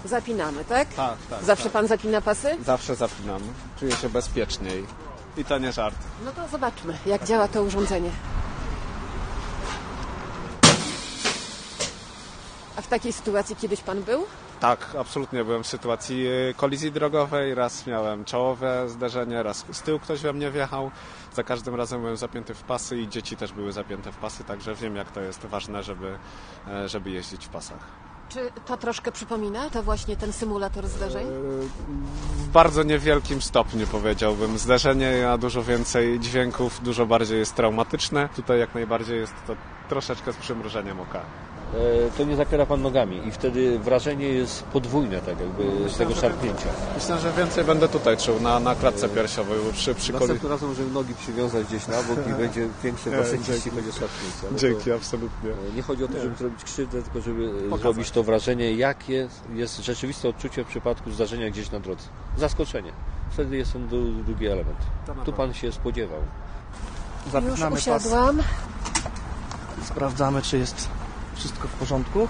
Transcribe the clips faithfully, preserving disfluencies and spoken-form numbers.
Zapinamy, tak? Tak, tak. Zawsze tak. pan zapina pasy? Zawsze zapinam. Czuję się bezpieczniej. I to nie żart. No to zobaczmy, jak działa to urządzenie. A w takiej sytuacji kiedyś pan był? Tak, absolutnie byłem w sytuacji kolizji drogowej. Raz miałem czołowe zderzenie, raz z tyłu ktoś we mnie wjechał. Za każdym razem byłem zapięty w pasy i dzieci też były zapięte w pasy, także wiem, jak to jest ważne, żeby, żeby jeździć w pasach. Czy to troszkę przypomina, to właśnie ten symulator zdarzeń? W bardzo niewielkim stopniu, powiedziałbym. Zdarzenie ma dużo więcej dźwięków, dużo bardziej jest traumatyczne. Tutaj jak najbardziej jest to troszeczkę z przymrużeniem oka. To nie zapiera pan nogami i wtedy wrażenie jest podwójne, tak jakby myślę, z tego szarpnięcia. Myślę, że więcej będę tutaj czuł, na, na klatce piersiowej, bo przy, przy kolei... Następnym razem możemy nogi przywiązać gdzieś na bok i będzie większe wrażenie, jeśli chodzi o szarpnięcia. No Dzięki, absolutnie. Nie chodzi o to, żeby nie. zrobić krzywdę, tylko żeby Pokazać. zrobić to wrażenie, jakie jest rzeczywiste odczucie w przypadku zdarzenia gdzieś na drodze. Zaskoczenie. Wtedy jest ten drugi element. Tu pan się spodziewał. Już usiadłam. Pas. Sprawdzamy, czy jest wszystko w porządku.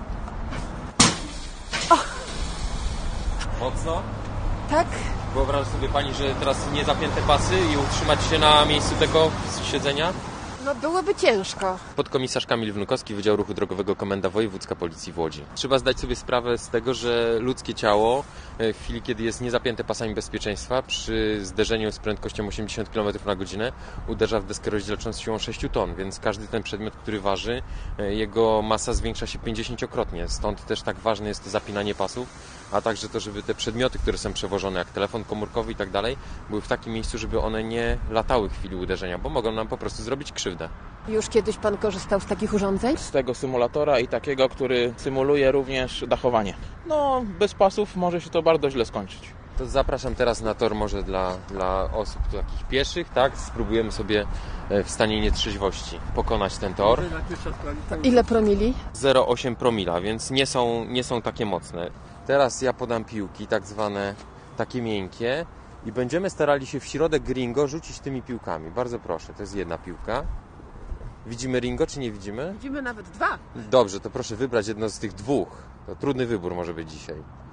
Mocno? Tak? Wyobraża sobie pani, że teraz nie zapięte pasy i utrzymać się na miejscu tego siedzenia? No byłoby ciężko. Podkomisarz Kamil Wnukowski, Wydział Ruchu Drogowego, Komenda Wojewódzka Policji w Łodzi. Trzeba zdać sobie sprawę z tego, że ludzkie ciało w chwili, kiedy jest niezapięte pasami bezpieczeństwa, przy zderzeniu z prędkością osiemdziesiąt kilometrów na godzinę uderza w deskę rozdzielczą z siłą sześć ton, więc każdy ten przedmiot, który waży, jego masa zwiększa się pięćdziesięciokrotnie. Stąd też tak ważne jest to zapinanie pasów, a także to, żeby te przedmioty, które są przewożone, jak telefon komórkowy i tak dalej, były w takim miejscu, żeby one nie latały w chwili uderzenia, bo mogą nam po prostu zrobić krzywdę. Już kiedyś pan korzystał z takich urządzeń? Z tego symulatora i takiego, który symuluje również dachowanie. No, bez pasów może się to bardzo źle skończyć. To zapraszam teraz na tor może dla, dla osób takich pieszych, tak? Spróbujemy sobie w stanie nietrzeźwości pokonać ten tor. Ile promili? zero przecinek osiem promila, więc nie są, nie są takie mocne. Teraz ja podam piłki, tak zwane takie miękkie i będziemy starali się w środek ringo rzucić tymi piłkami. Bardzo proszę, to jest jedna piłka. Widzimy ringo, czy nie widzimy? Widzimy nawet dwa. Dobrze, to proszę wybrać jedno z tych dwóch. To trudny wybór może być dzisiaj.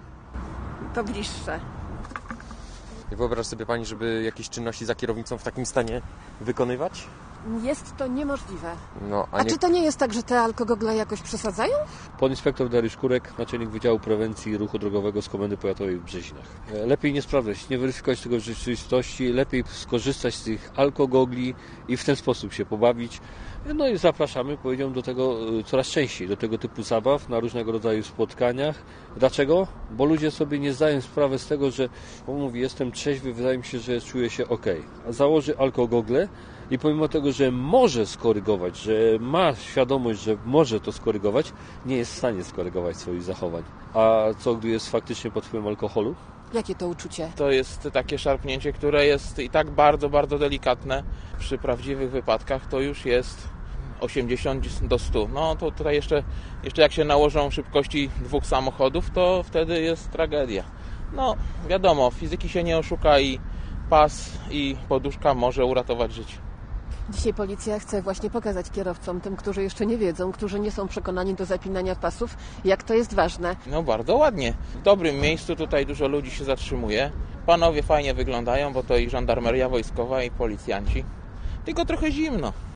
To bliższe. I wyobraź sobie pani, żeby jakieś czynności za kierownicą w takim stanie wykonywać? Jest to niemożliwe. No, a A nie... czy to nie jest tak, że te alkogogle jakoś przesadzają? Podinspektor Dariusz Kurek, naczelnik Wydziału Prewencji Ruchu Drogowego z Komendy Powiatowej w Brzezinach. Lepiej nie sprawdzać, nie weryfikować tego w rzeczywistości, lepiej skorzystać z tych alkogogli i w ten sposób się pobawić. No i zapraszamy, powiedziałem, do tego coraz częściej, do tego typu zabaw, na różnego rodzaju spotkaniach. Dlaczego? Bo ludzie sobie nie zdają sprawy z tego, że on mówi, jestem trzeźwy, wydaje mi się, że czuję się ok. A założy alkogogle i pomimo tego, że może skorygować, że ma świadomość, że może to skorygować, nie jest w stanie skorygować swoich zachowań. A co, gdy jest faktycznie pod wpływem alkoholu? Jakie to uczucie? To jest takie szarpnięcie, które jest i tak bardzo, bardzo delikatne. Przy prawdziwych wypadkach to już jest osiemdziesiąt do stu. No to tutaj jeszcze, jeszcze jak się nałożą szybkości dwóch samochodów, to wtedy jest tragedia. No wiadomo, fizyki się nie oszuka i pas i poduszka może uratować życie. Dzisiaj policja chce właśnie pokazać kierowcom, tym, którzy jeszcze nie wiedzą, którzy nie są przekonani do zapinania pasów, jak to jest ważne. No bardzo ładnie. W dobrym miejscu tutaj dużo ludzi się zatrzymuje. Panowie fajnie wyglądają, bo to i żandarmeria wojskowa, i policjanci. Tylko trochę zimno.